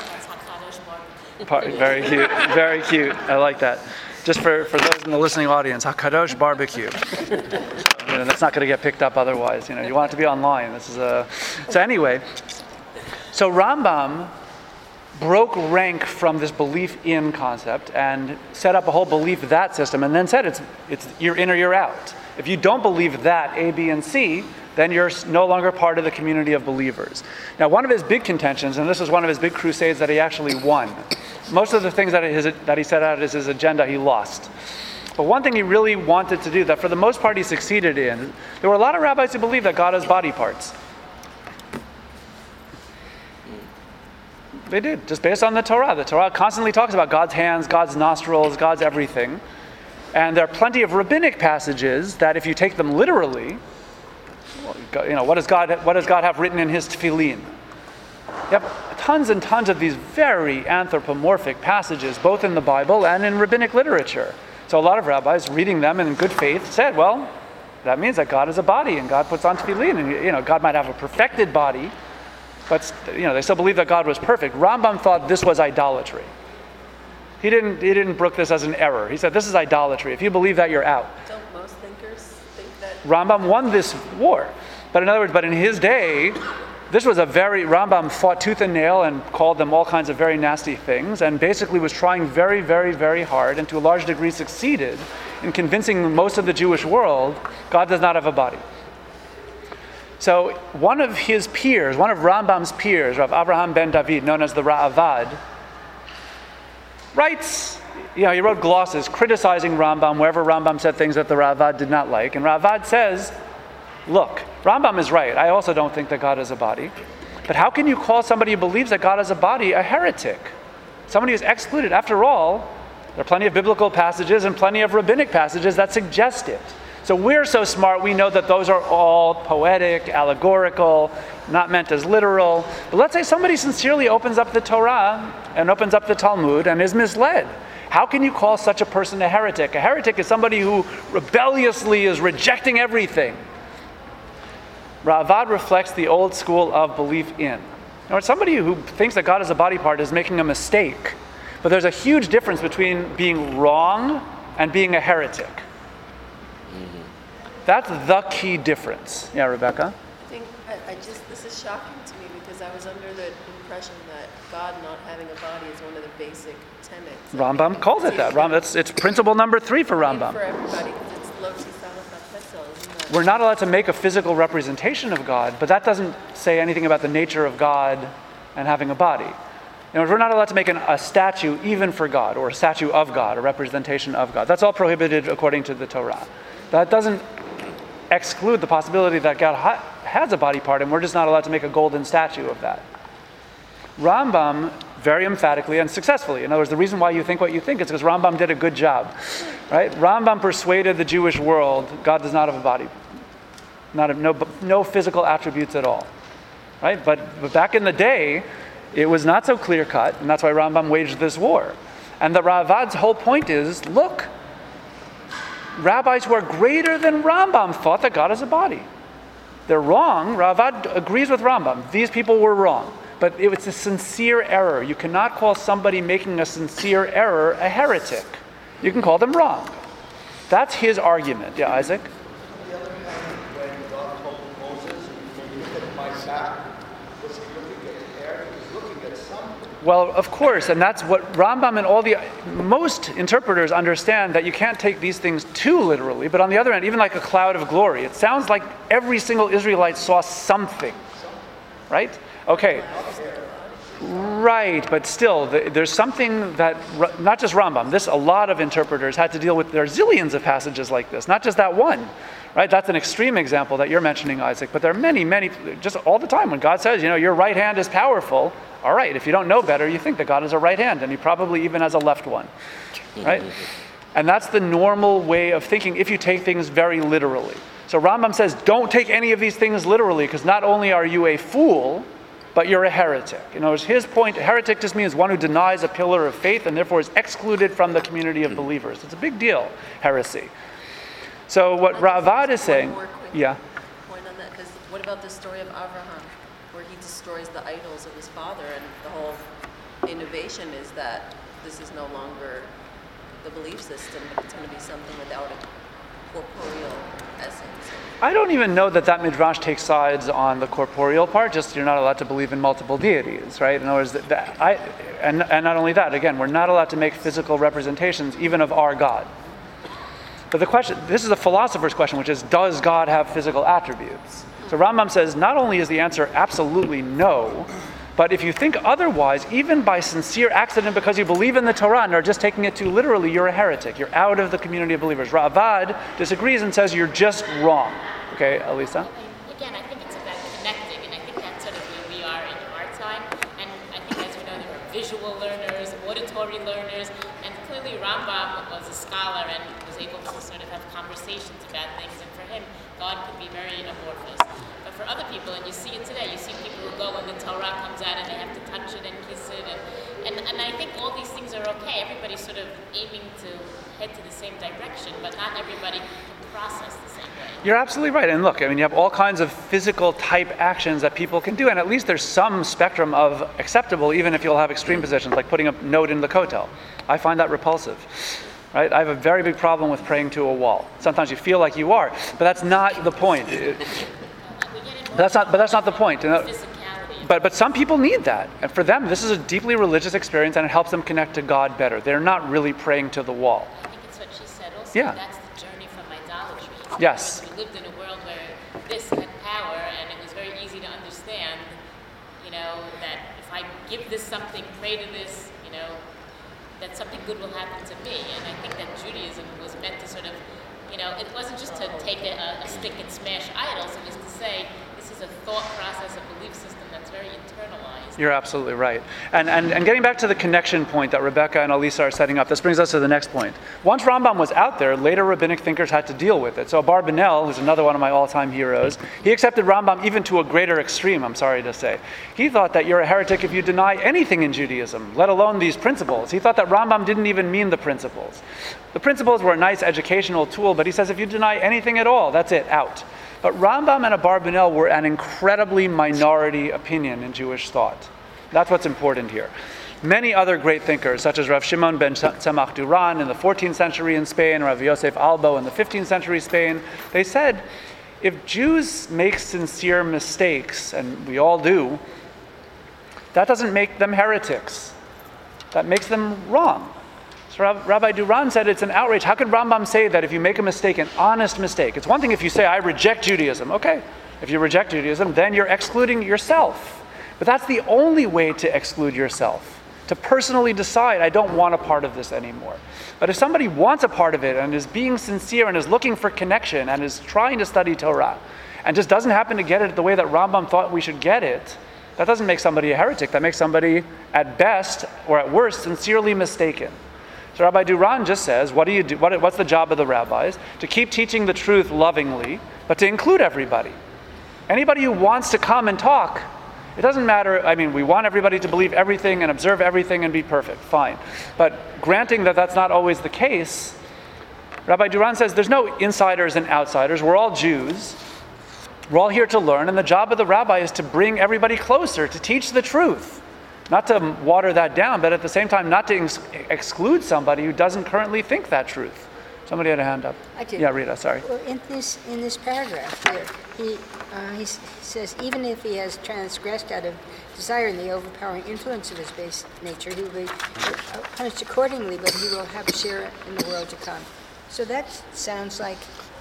Part, very cute, very cute. I like that. Just for, for those in the listening audience, Hakadosh barbecue. So, you know, that's not going to get picked up otherwise. You know, you want it to be online. This is a. So anyway, so Rambam broke rank from this belief in concept and set up a whole belief that system, and then said it's it's you're in or you're out. If you don't believe that A, B, and C, then you're no longer part of the community of believers. Now, one of his big contentions, and this was one of his big crusades that he actually won. Most of the things that, his, that he set out as his agenda, he lost. But one thing he really wanted to do, that for the most part he succeeded in, there were a lot of rabbis who believed that God has body parts. They did, just based on the Torah. The Torah constantly talks about God's hands, God's nostrils, God's everything. And there are plenty of rabbinic passages that if you take them literally, you know, what does God, what does God have written in his tefillin? You have tons and tons of these very anthropomorphic passages, both in the Bible and in rabbinic literature. So a lot of rabbis reading them in good faith said, well, that means that God is a body and God puts on tefillin, and you know, God might have a perfected body, but you know, they still believe that God was perfect. Rambam thought this was idolatry. He didn't he didn't brook this as an error. He said, this is idolatry. If you believe that, you're out. Don't most thinkers think that? Rambam won this war. But in other words, but in his day, this was a very, Rambam fought tooth and nail and called them all kinds of very nasty things, and basically was trying very, very, very hard, and to a large degree succeeded in convincing most of the Jewish world God does not have a body. So one of his peers, one of Rambam's peers, Rav Avraham ben David, known as the Ra'avad, writes, you know, he wrote glosses criticizing Rambam wherever Rambam said things that the Ra'avad did not like. And Ra'avad says, look, Rambam is right. I also don't think that God is a body. But how can you call somebody who believes that God is a body a heretic? Somebody who's excluded. After all, there are plenty of biblical passages and plenty of rabbinic passages that suggest it. So we're so smart, we know that those are all poetic, allegorical, not meant as literal. But let's say somebody sincerely opens up the Torah and opens up the Talmud and is misled. How can you call such a person a heretic? A heretic is somebody who rebelliously is rejecting everything. Ra'avad reflects the old school of belief in. Now, somebody who thinks that God is a body part is making a mistake. But there's a huge difference between being wrong and being a heretic. That's the key difference. Yeah, Rebecca? I think I, I I just, this is shocking to me because I was under the impression that God not having a body is one of the basic tenets. Rambam calls it that. Ram, it's, it's principle number three for Rambam. For everybody, because it's lo tisama chafetzel, isn't that? We're not allowed to make a physical representation of God, but that doesn't say anything about the nature of God and having a body. You know, we're not allowed to make an, a statue even for God, or a statue of God, a representation of God. That's all prohibited according to the Torah. That doesn't exclude the possibility that God ha- has a body part, and we're just not allowed to make a golden statue of that. Rambam, very emphatically and successfully, in other words, the reason why you think what you think is because Rambam did a good job, right? Rambam persuaded the Jewish world God does not have a body, not a, no, no physical attributes at all, right? But, but back in the day, it was not so clear-cut, and that's why Rambam waged this war. And the Ravad's whole point is, look, rabbis who are greater than Rambam thought that God is a body. They're wrong. Ravad agrees with Rambam. These people were wrong. But it was a sincere error. You cannot call somebody making a sincere error a heretic. You can call them wrong. That's his argument. Yeah, Isaac? On the other hand, when God told Moses, when you look at my back, was he looking at air? He was looking at something. Well, of course, and that's what Rambam and all the most interpreters understand, that you can't take these things too literally. But on the other hand, even like a cloud of glory, it sounds like every single Israelite saw something, right? Okay, right, but still, the, there's something that not just Rambam. This a lot of interpreters had to deal with. There are zillions of passages like this, not just that one. Right, that's an extreme example that you're mentioning, Isaac. But there are many, many, just all the time when God says, you know, your right hand is powerful. All right, if you don't know better, you think that God has a right hand, and he probably even has a left one, right? And that's the normal way of thinking if you take things very literally. So Rambam says, don't take any of these things literally, because not only are you a fool, but you're a heretic. In other words, his point, heretic just means one who denies a pillar of faith and therefore is excluded from the community of believers. It's a big deal, heresy. So what Ravad is saying, yeah. Point on that, because what about the story of Abraham, where he destroys the idols of his father, and the whole innovation is that this is no longer the belief system, but it's going to be something without a corporeal essence. I don't even know that that midrash takes sides on the corporeal part. Just you're not allowed to believe in multiple deities, right? In other words, that, that I, and and not only that, again, we're not allowed to make physical representations even of our God. But the question, this is a philosopher's question, which is, does God have physical attributes? So Rambam says, not only is the answer absolutely no, but if you think otherwise, even by sincere accident, because you believe in the Torah and are just taking it too literally, you're a heretic. You're out of the community of believers. Ravad disagrees and says you're just wrong. Okay, Elisa? Again, I think it's about connecting, and I think that's sort of where we are in our time. And I think, as we know, there are visual learners, auditory learners, and clearly Rambam was a scholar and was able to sort of have conversations about things, and for him, God could be very amorphous. But for other people, and you see it today, you see people who go when the Torah comes out and they have to touch it and kiss it, and, and, and I think all these things are okay. Everybody's sort of aiming to head to the same direction, but not everybody can process the same way. You're absolutely right. And look, I mean, you have all kinds of physical type actions that people can do, and at least there's some spectrum of acceptable, even if you'll have extreme positions, like putting a note in the kotel. I find that repulsive. Right? I have a very big problem with praying to a wall. Sometimes you feel like you are, but that's not the point. It, but that's not. But that's not the point. But but some people need that, and for them, this is a deeply religious experience, and it helps them connect to God better. They're not really praying to the wall. I think it's what she said also. Yeah. That's the journey from idolatry. Yes. We lived in a world where this had power, and it was very easy to understand. You know that if I give this something, pray to this, you know, that something good will happen to me. And I think that Judaism was meant to sort of, you know, it wasn't just to take a, a stick and smash idols. It was to say this is a thought process, a belief system that's very internalized. You're absolutely right. And, and and getting back to the connection point that Rebecca and Elisa are setting up, this brings us to the next point. Once Rambam was out there, later rabbinic thinkers had to deal with it. So Abarbanel, who's another one of my all-time heroes, he accepted Rambam even to a greater extreme, I'm sorry to say. He thought that you're a heretic if you deny anything in Judaism, let alone these principles. He thought that Rambam didn't even mean the principles. The principles were a nice educational tool, but he says if you deny anything at all, that's it, out. But Rambam and Abarbanel were an incredibly minority opinion in Jewish thought. That's what's important here. Many other great thinkers, such as Rav Shimon ben Tzemach Duran in the fourteenth century in Spain, Rav Yosef Albo in the fifteenth century Spain, they said, if Jews make sincere mistakes, and we all do, that doesn't make them heretics. That makes them wrong. So Rabbi Duran said it's an outrage. How could Rambam say that if you make a mistake, an honest mistake? It's one thing if you say, I reject Judaism. Okay, if you reject Judaism, then you're excluding yourself. But that's the only way to exclude yourself, to personally decide, I don't want a part of this anymore. But if somebody wants a part of it and is being sincere and is looking for connection and is trying to study Torah and just doesn't happen to get it the way that Rambam thought we should get it, that doesn't make somebody a heretic. That makes somebody, at best or at worst, sincerely mistaken. So Rabbi Duran just says, what do you do? What, what's the job of the rabbis? To keep teaching the truth lovingly, but to include everybody. Anybody who wants to come and talk, it doesn't matter. I mean, we want everybody to believe everything and observe everything and be perfect. Fine. But granting that that's not always the case, Rabbi Duran says there's no insiders and outsiders. We're all Jews. We're all here to learn. And the job of the rabbi is to bring everybody closer, to teach the truth. Not to water that down, but at the same time, not to ex- exclude somebody who doesn't currently think that truth. Somebody had a hand up. I did. Yeah, Rita, sorry. Well, in this in this paragraph here, he uh, he, s- he says even if he has transgressed out of desire and the overpowering influence of his base nature, he will be uh, punished accordingly, but he will have a share in the world to come. So that sounds like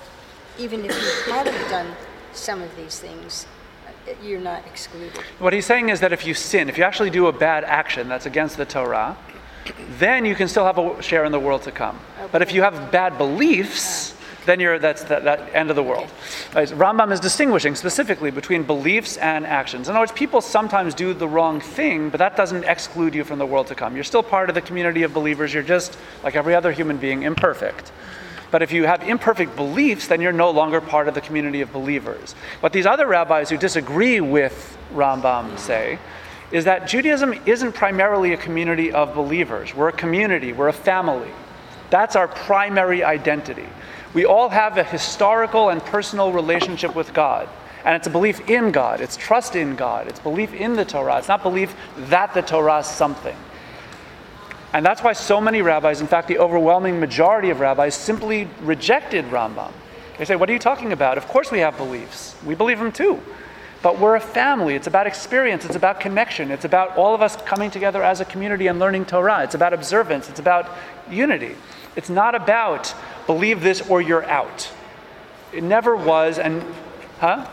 even if you hadn't done some of these things, you're not excluded. What he's saying is that if you sin, if you actually do a bad action that's against the Torah, then you can still have a share in the world to come. Okay. But if you have bad beliefs, uh, then you're that's the, that end of the world. Okay. Right, so Rambam is distinguishing specifically between beliefs and actions. In other words, people sometimes do the wrong thing, but that doesn't exclude you from the world to come. You're still part of the community of believers. You're just, like every other human being, imperfect. But if you have imperfect beliefs, then you're no longer part of the community of believers. What these other rabbis who disagree with Rambam say is that Judaism isn't primarily a community of believers. We're a community, we're a family. That's our primary identity. We all have a historical and personal relationship with God. And it's a belief in God, it's trust in God, it's belief in the Torah. It's not belief that the Torah is something. And that's why so many rabbis, in fact, the overwhelming majority of rabbis, simply rejected Rambam. They say, what are you talking about? Of course we have beliefs. We believe them too. But we're a family. It's about experience. It's about connection. It's about all of us coming together as a community and learning Torah. It's about observance. It's about unity. It's not about believe this or you're out. It never was. And, huh?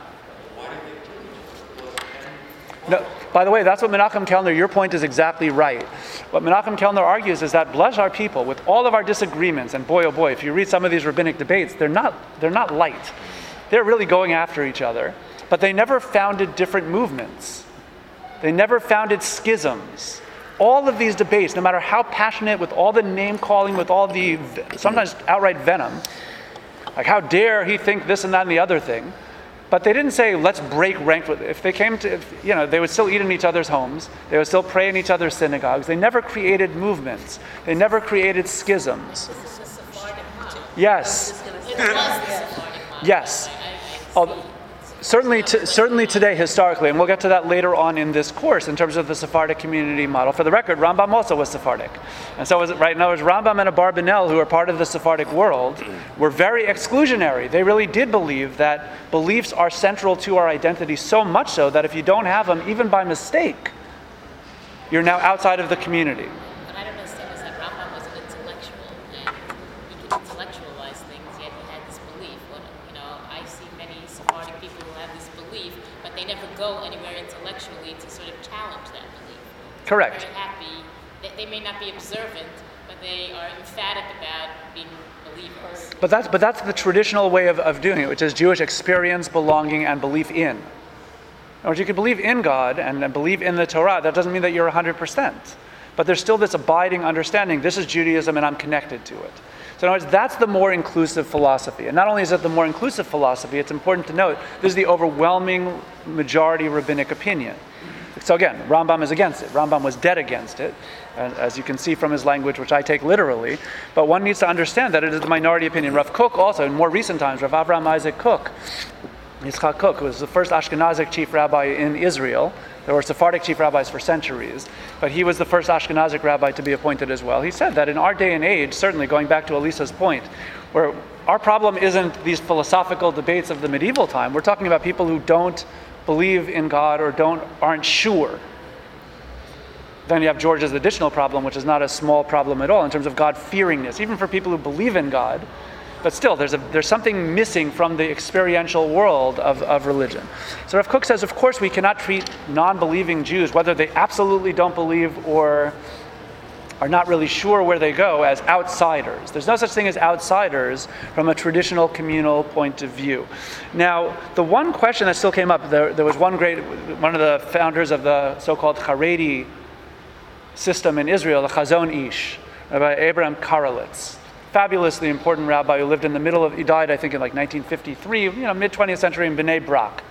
No. By the way, that's what Menachem Kellner, your point is exactly right. What Menachem Kellner argues is that bless our people with all of our disagreements, and boy, oh boy, if you read some of these rabbinic debates, they're not, they're not light. They're really going after each other, but they never founded different movements. They never founded schisms. All of these debates, no matter how passionate, with all the name calling, with all the sometimes outright venom, like how dare he think this and that and the other thing, but they didn't say, let's break rank. If they came to, if, you know, they would still eat in each other's homes. They would still pray in each other's synagogues. They never created movements. They never created schisms. Yes. Yes. Oh, certainly, t- certainly today, historically, and we'll get to that later on in this course in terms of the Sephardic community model. For the record, Rambam also was Sephardic. And so was it, right now, Rambam and Abarbanel, who are part of the Sephardic world, were very exclusionary. They really did believe that beliefs are central to our identity, so much so that if you don't have them, even by mistake, you're now outside of the community. What I don't understand is that Rambam was an intellectual, and he could intellectualize things, yet he had this belief. What, you know, I see many Sephardic people who have this belief, but they never go anywhere intellectually to sort of challenge that belief. So correct. They're very happy. They, they may not be observant, but they are emphatic about being believers. But that's but that's the traditional way of, of doing it, which is Jewish experience, belonging, and belief in. Or you can believe in God and, and believe in the Torah. That doesn't mean that you're one hundred percent. But there's still this abiding understanding. This is Judaism, and I'm connected to it. So in other words, that's the more inclusive philosophy. And not only is it the more inclusive philosophy, it's important to note this is the overwhelming majority rabbinic opinion. So again, Rambam is against it. Rambam was dead against it, as you can see from his language, which I take literally. But one needs to understand that it is the minority opinion. Rav Kook also, in more recent times, Rav Avraham Isaac Kook, Yitzchak Kook, who was the first Ashkenazic chief rabbi in Israel. There were Sephardic chief rabbis for centuries, but he was the first Ashkenazic rabbi to be appointed as well. He said that in our day and age, certainly going back to Elisa's point, Where our problem isn't these philosophical debates of the medieval time. We're talking about people who don't believe in God or don't aren't sure. Then you have George's additional problem, which is not a small problem at all in terms of God-fearingness, even for people who believe in God. But still, there's, a, there's something missing from the experiential world of, of religion. So Rav Kook says, of course, we cannot treat non-believing Jews, whether they absolutely don't believe or are not really sure where they go, as outsiders. There's no such thing as outsiders from a traditional communal point of view. Now, the one question that still came up, there, there was one great, one of the founders of the so-called Haredi system in Israel, the Chazon Ish, Rabbi Abraham Karelitz. Fabulously important rabbi who lived in the middle of, he died I think in like nineteen fifty-three, you know, mid-twentieth century in Bnei Brak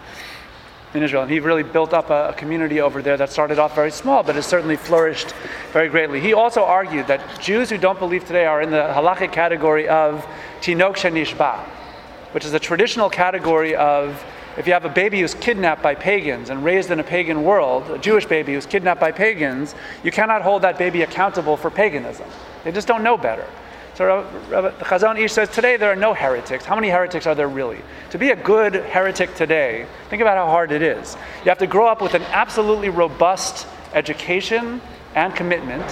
in Israel. And he really built up a, a community over there that started off very small, but has certainly flourished very greatly. He also argued that Jews who don't believe today are in the halachic category of tinok shenishba, which is a traditional category of if you have a baby who's kidnapped by pagans and raised in a pagan world, a Jewish baby who's kidnapped by pagans, you cannot hold that baby accountable for paganism. They just don't know better. So the Chazon Ish says, today there are no heretics. How many heretics are there really? To be a good heretic today, think about how hard it is. You have to grow up with an absolutely robust education and commitment,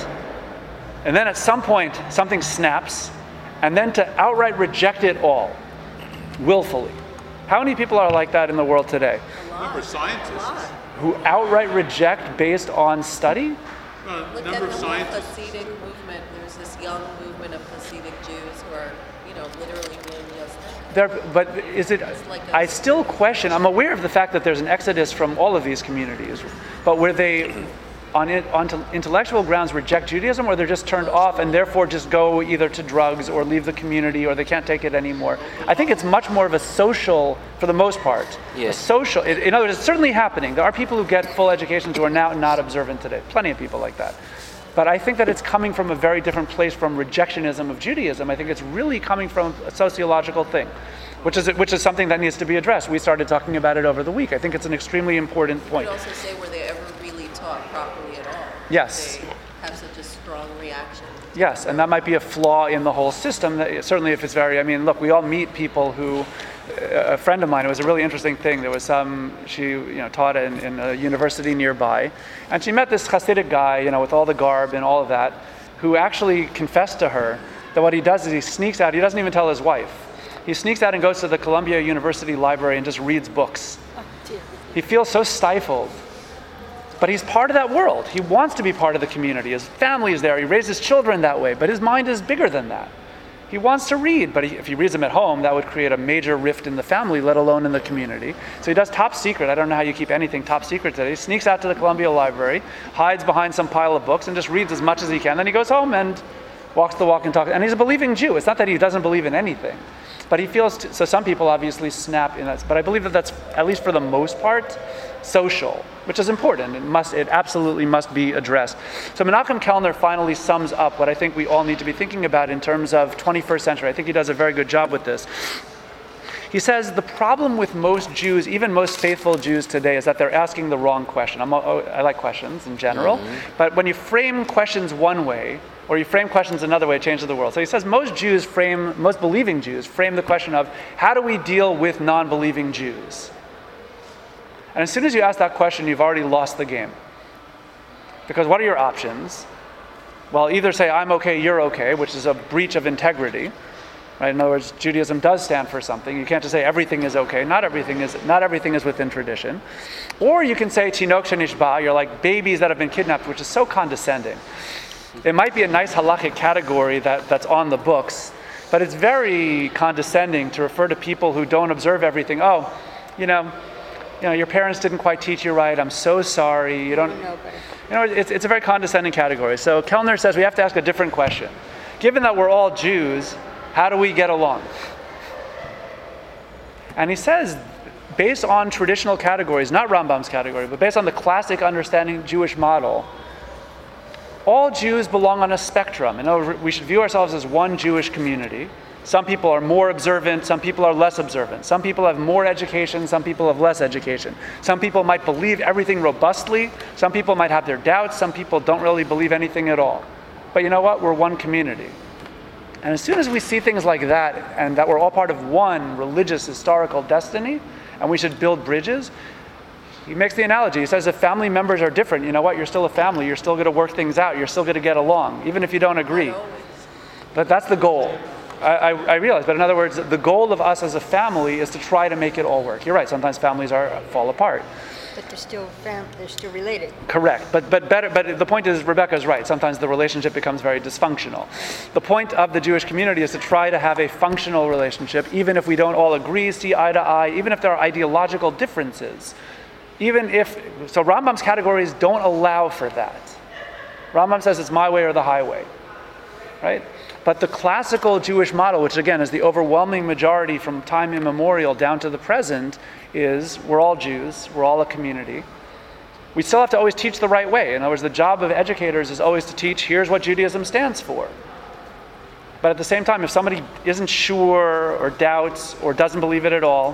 and then at some point something snaps, and then to outright reject it all, willfully. How many people are like that in the world today? Number of scientists. Who outright reject based on study? Uh, Look number at of the scientists. Hasidic movement. There's this young movement of Hasidic Jews who are, you know, literally doing just that. There, but is it, like a- I still question, I'm aware of the fact that there's an exodus from all of these communities, but were they on, it, on intellectual grounds reject Judaism, or they're just turned off and therefore just go either to drugs or leave the community, or they can't take it anymore? I think it's much more of a social, for the most part, Yes. a social, in in other words, it's certainly happening. There are people who get full educations who are now not observant today, plenty of people like that. But I think that it's coming from a very different place from rejectionism of Judaism. I think it's really coming from a sociological thing, which is which is something that needs to be addressed. We started talking about it over the week. I think it's an extremely important You point. could also say, were they ever really taught properly at all? Yes. They have such a strong reaction. Yes, and that might be a flaw in the whole system. That, certainly if it's very, I mean, look, we all meet people who, a friend of mine, it was a really interesting thing. There was some, she you know, taught in, in a university nearby, and she met this Hasidic guy, you know, with all the garb and all of that, who actually confessed to her that what he does is he sneaks out, he doesn't even tell his wife. He sneaks out and goes to the Columbia University library and just reads books. He feels so stifled. But he's part of that world. He wants to be part of the community. His family is there. He raises children that way. But his mind is bigger than that. He wants to read, but he, if he reads them at home, that would create a major rift in the family, let alone in the community. So he does top secret. I don't know how you keep anything top secret today. He sneaks out to the Columbia Library, hides behind some pile of books, and just reads as much as he can. Then he goes home and walks the walk and talks. And he's a believing Jew. It's not that he doesn't believe in anything. But he feels, t- so some people obviously snap in that. But I believe that that's, at least for the most part, social, which is important. It must, it absolutely must be addressed. So Menachem Kellner finally sums up what I think we all need to be thinking about in terms of twenty-first century. I think he does a very good job with this. He says the problem with most Jews, even most faithful Jews today, is that they're asking the wrong question. I'm, I like questions in general, mm-hmm. but when you frame questions one way, or you frame questions another way, it changes the world. So he says most Jews frame, most believing Jews frame the question of, how do we deal with non-believing Jews? And as soon as you ask that question, you've already lost the game. Because what are your options? Well, either say, I'm okay, you're okay, which is a breach of integrity. Right? In other words, Judaism does stand for something. You can't just say everything is okay. Not everything is, not everything is within tradition. Or you can say, Tinok shenishba, you're like babies that have been kidnapped, which is so condescending. It might be a nice halachic category that, that's on the books, but it's very condescending to refer to people who don't observe everything. Oh, you know, you know, your parents didn't quite teach you right. I'm so sorry. You don't. know better. You know, it's it's a very condescending category. So Kellner says we have to ask a different question. Given that we're all Jews, how do we get along? And he says, based on traditional categories, not Rambam's category, but based on the classic understanding Jewish model, all Jews belong on a spectrum. In other words, we should view ourselves as one Jewish community. Some people are more observant, some people are less observant. Some people have more education, some people have less education. Some people might believe everything robustly, some people might have their doubts, some people don't really believe anything at all. But you know what? We're one community. And as soon as we see things like that, and that we're all part of one religious historical destiny, and we should build bridges, he makes the analogy. He says if family members are different, you know what? You're still a family. You're still going to work things out. You're still going to get along, even if you don't agree. But that's the goal. I, I, I realize, but in other words, the goal of us as a family is to try to make it all work. You're right. Sometimes families are fall apart. But they're still fam- they're still related. Correct, but but better. But the point is, Rebecca's right. Sometimes the relationship becomes very dysfunctional. The point of the Jewish community is to try to have a functional relationship, even if we don't all agree, see eye to eye, even if there are ideological differences. Even if so, Rambam's categories don't allow for that. Rambam says it's my way or the highway, right? But the classical Jewish model, which again is the overwhelming majority from time immemorial down to the present, is we're all Jews, we're all a community. We still have to always teach the right way. In other words, the job of educators is always to teach, here's what Judaism stands for. But at the same time, if somebody isn't sure or doubts or doesn't believe it at all,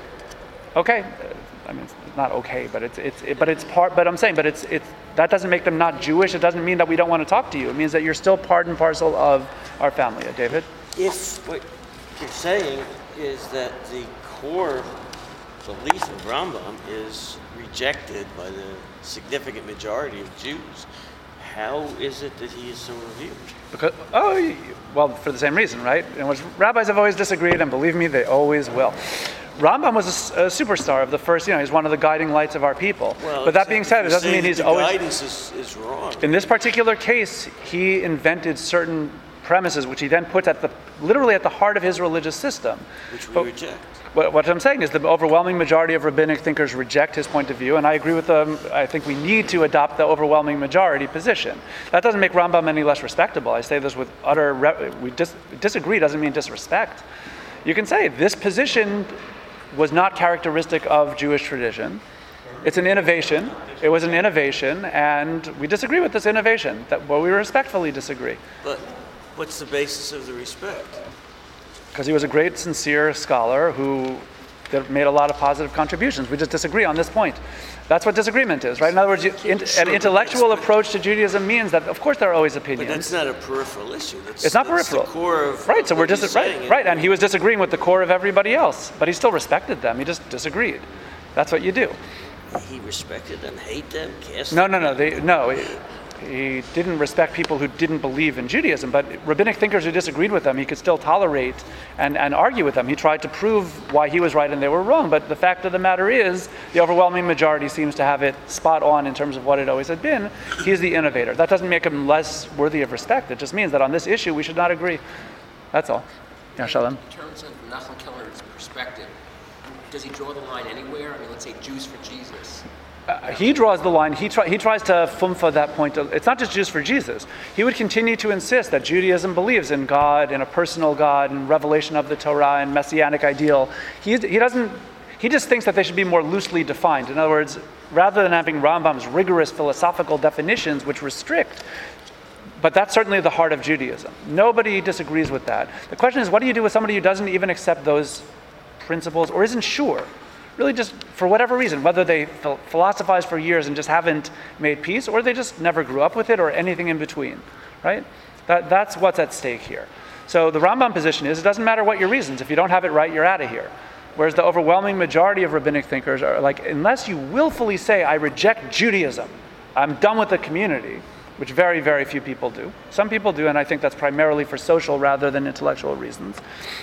okay, I mean, it's not okay, but it's it's it, but it's part. But I'm saying, but it's it's that doesn't make them not Jewish. It doesn't mean that we don't want to talk to you. It means that you're still part and parcel of our family. Uh, David? If what you're saying is that the core belief of Rambam is rejected by the significant majority of Jews, how is it that he is so revered? Because oh, well, for the same reason, right? And which rabbis have always disagreed, and believe me, they always will. Rambam was a, a superstar of the first, you know, he's one of the guiding lights of our people. Well, but that being said, it doesn't mean he's the always... guidance is, is wrong. In this particular case, he invented certain premises, which he then put at the, literally at the heart of his religious system. Which we but, reject. What, what I'm saying is the overwhelming majority of rabbinic thinkers reject his point of view, and I agree with them. I think we need to adopt the overwhelming majority position. That doesn't make Rambam any less respectable. I say this with utter... Re- we dis- disagree doesn't mean disrespect. You can say this position was not characteristic of Jewish tradition. It's an innovation. It was an innovation, and we disagree with this innovation. That, well, we respectfully disagree. But what's the basis of the respect? Because he was a great, sincere scholar who did, made a lot of positive contributions. We just disagree on this point. That's what disagreement is, right? In other words, you, in, an intellectual approach to Judaism means that, of course, there are always opinions. But that's not a peripheral issue. That's, it's not that's peripheral. The core of right. So we're dis- dis- right, right, and he was disagreeing with the core of everybody else, but he still respected them. He just disagreed. That's what you do. He respected them, hate them, cast No, them. no, no. They, no, he, he didn't respect people who didn't believe in Judaism, but rabbinic thinkers who disagreed with them, he could still tolerate and, and argue with them. He tried to prove why he was right and they were wrong, but the fact of the matter is, the overwhelming majority seems to have it spot on in terms of what it always had been. He's the innovator. That doesn't make him less worthy of respect. It just means that on this issue, we should not agree. That's all. Yeah, Shalom. In terms of Nachum Keller's perspective, does he draw the line anywhere? I mean, let's say Jews for Jesus. Uh, he draws the line. He, try, he tries to fumfa that point. It's not just Jews for Jesus. He would continue to insist that Judaism believes in God, in a personal God, in revelation of the Torah, and messianic ideal. He, he doesn't. He just thinks that they should be more loosely defined. In other words, rather than having Rambam's rigorous philosophical definitions which restrict, but that's certainly the heart of Judaism. Nobody disagrees with that. The question is, what do you do with somebody who doesn't even accept those principles or isn't sure? Really just for whatever reason, whether they philosophize for years and just haven't made peace, or they just never grew up with it, or anything in between, right? That, that's what's at stake here. So the Rambam position is, it doesn't matter what your reasons. If you don't have it right, you're out of here. Whereas the overwhelming majority of rabbinic thinkers are like, unless you willfully say, I reject Judaism, I'm done with the community, which very, very few people do. Some people do, and I think that's primarily for social rather than intellectual reasons.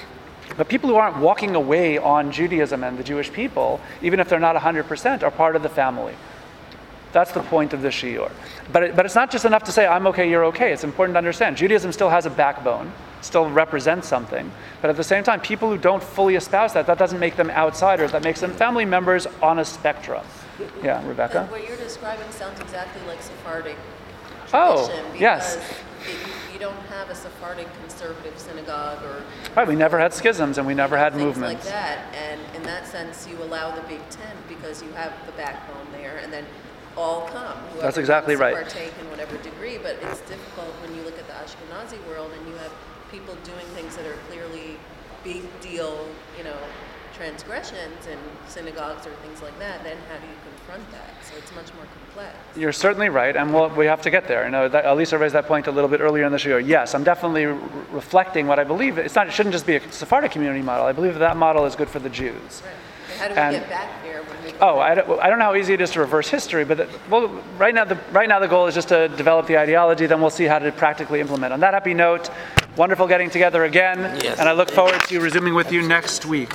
But people who aren't walking away on Judaism and the Jewish people, even if they're not one hundred percent, are part of the family. That's the point of the shiur. But it, but it's not just enough to say, I'm okay, you're okay. It's important to understand. Judaism still has a backbone, still represents something. But at the same time, people who don't fully espouse that, that doesn't make them outsiders. That makes them family members on a spectrum. Yeah, Rebecca? What you're describing sounds exactly like Sephardic tradition. Oh, yes. It, you don't have a Sephardic conservative synagogue or... Right, we never had schisms and we never had things movements. like that. And in that sense, you allow the Big Ten because you have the backbone there, and then all come. Whoever That's exactly wants to right. partake in whatever degree, but it's difficult when you look at the Ashkenazi world and you have people doing things that are clearly big deal, you know, transgressions in synagogues or things like that, then how do you confront that? So it's much more complex. You're certainly right, and we'll, we have to get there. You know, that, Elisa raised that point a little bit earlier in the show. Yes, I'm definitely re- reflecting what I believe. It's not. It shouldn't just be a Sephardic community model. I believe that, that model is good for the Jews. Right. And how do we And- get back there when we go Oh, back? I don't, I don't know how easy it is to reverse history, but the, well, right now the right now the goal is just to develop the ideology. Then we'll see how to practically implement. On that happy note, wonderful getting together again, Yes. and I look forward to resuming with you next week.